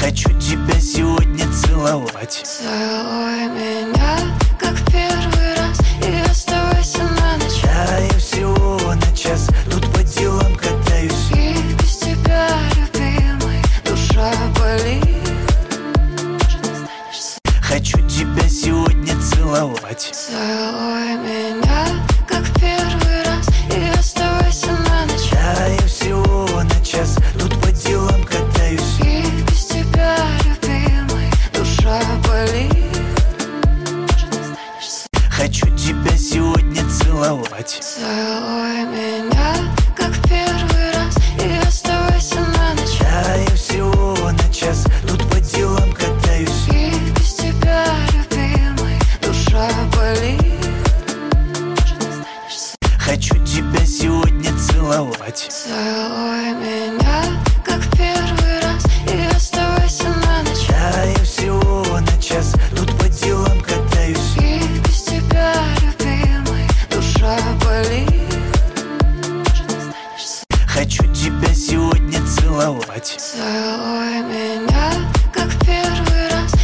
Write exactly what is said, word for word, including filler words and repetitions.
Хочу тебя сегодня целовать. Целуй меня, как в первый раз, и оставайся на ночь. Да, я всего на час тут по делам катаюсь. И без тебя, любимый, душа болит. Хочу тебя сегодня целовать. Целуй меня, как в первый раз, и оставайся на ночь. Да, я всего на час тут по делам катаюсь. И без тебя, любимый, душа болит. Хочу тебя сегодня целовать. Целуй меня, как в первый раз, и оставайся на ночь. Да, я всего на час тут по делам катаюсь. И без тебя, любимый, душа болит. Хочу тебя сегодня целовать. Целуй меня, как в первый раз, и оставайся на ночь. Да, я всего на час тут по делам катаюсь. И без тебя, любимый, душа болит. Хочу тебя сегодня целовать. Целуй меня,